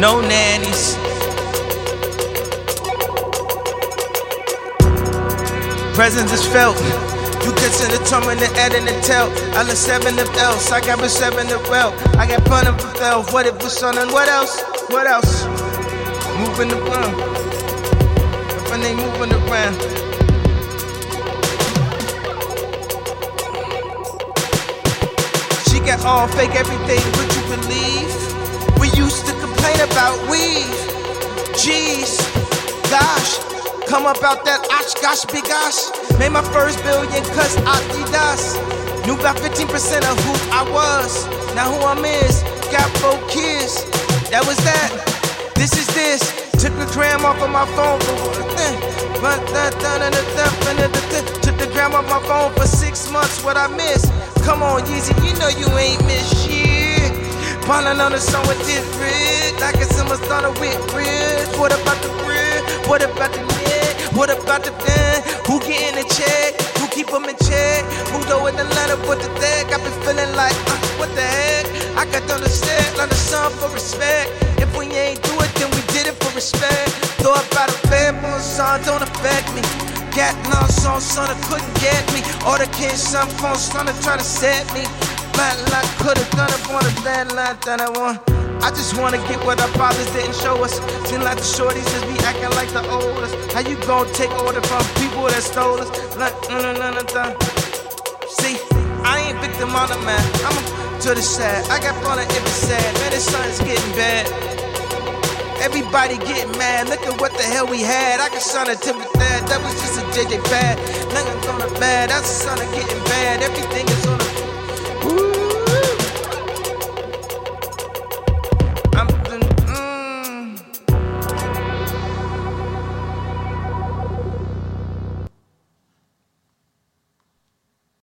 no nannies. Presence is felt. You can send a tongue in the head and the tail. I left 7 of else. I got a 7 of well. I got pun of elf. What if the sun and what else? What else? Moving the ground. When they moving around. She got all fake everything, would you believe? We used to complain about weave. Jeez, gosh, come about that gosh, big gosh. Made my first billion cause Adidas. Knew about 15% of who I was. Now who I'm is, got 4 kids. That was that, this is this. Took the gram off of my phone for took the gram off my phone for 6 months, what I missed. Come on, Yeezy, you know you ain't miss shit. Ballin' on the song with this red. Like it's someone started with red. What about the bread? What about the net? What about the fan? Who getting the check? Who keep them in check? Who go in the line up with the deck? I been feeling like, what the heck? I got to understand, learn the song for respect. If we ain't do it, then we did it for respect. Throw about a bad boy song, don't affect me. Got no song, son, I couldn't get me. All the kids, some phones, son, to try to set me. Flat line, could've done it on a bad line that I want. I just wanna get what our fathers didn't show us. Seem like the shorties just be acting like the oldest. How you gon' take order from people that stole us? Like, See, I ain't victim on the man. I'm to the side. I got fun if it's sad. Man, this sun's getting bad. Everybody getting mad. Look at what the hell we had. I can son of Timothy. That was just a JJ pad. Nothing on the bad. That's the son of getting bad. Everything is